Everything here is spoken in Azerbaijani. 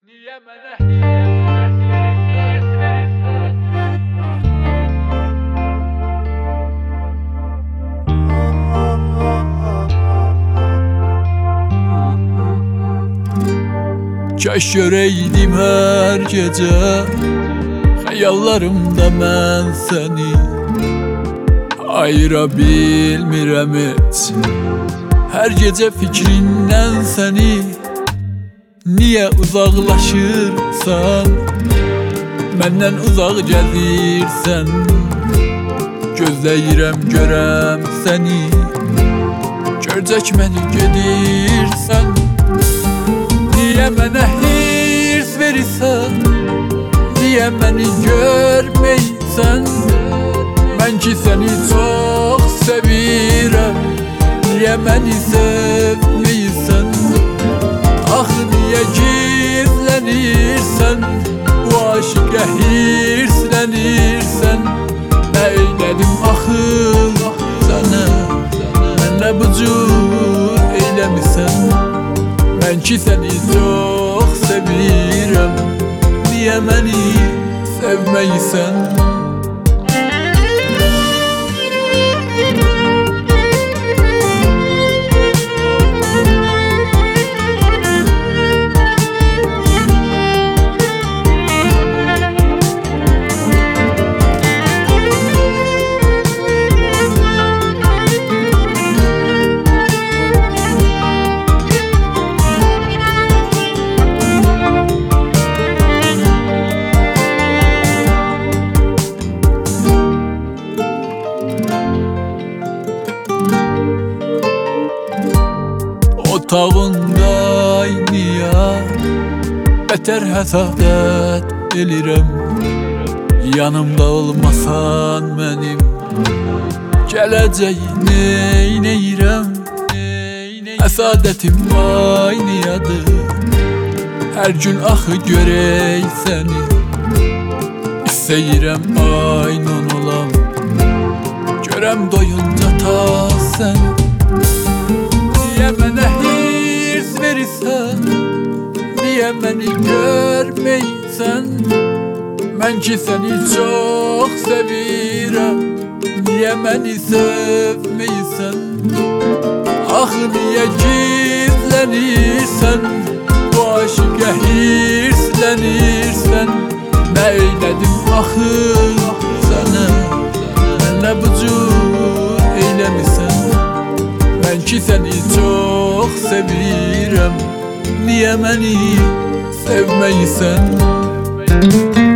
Niye mənə Kaş göreydim her gece Xəyallarımda mən səni Ayıra bilmirəm heç Hər gecə fikrindən səni Niyə uzaqlaşırsan Məndən uzaq gəzirsən Gözləyirəm görəm səni Görcək məni gedirsən Niyə mənə hirs verirsən Niyə məni görməysən Mən ki səni çox sevirəm Niyə məni sevməysən Axı niyə gizlənirsən Bu aşıqə hirslənirsən Eylədim axı sənə Mənlə bu cür eyləmirsən Mən ki səni çox sevirəm Niyə məni sevməysən Otağında ayniya Bətər həsədət elirəm Yanımda olmasan mənim Gələcəyi neynəyirəm Həsədətim ayniyadır Hər gün axı görək səni İstəyirəm aynan olam Görəm doyunca ta səni Niyə mənə hirs verirsən Niyə məni görməysən Mən ki səni çox sevirəm Niyə məni sevməysən Axı niyə gizlənirsən Bu aşıqə hirslənirsən Nə eylədim axı sənə Mənlə bu cür eyləmirsən Mən ki səni çox sevirəm Niyə məni sevməysən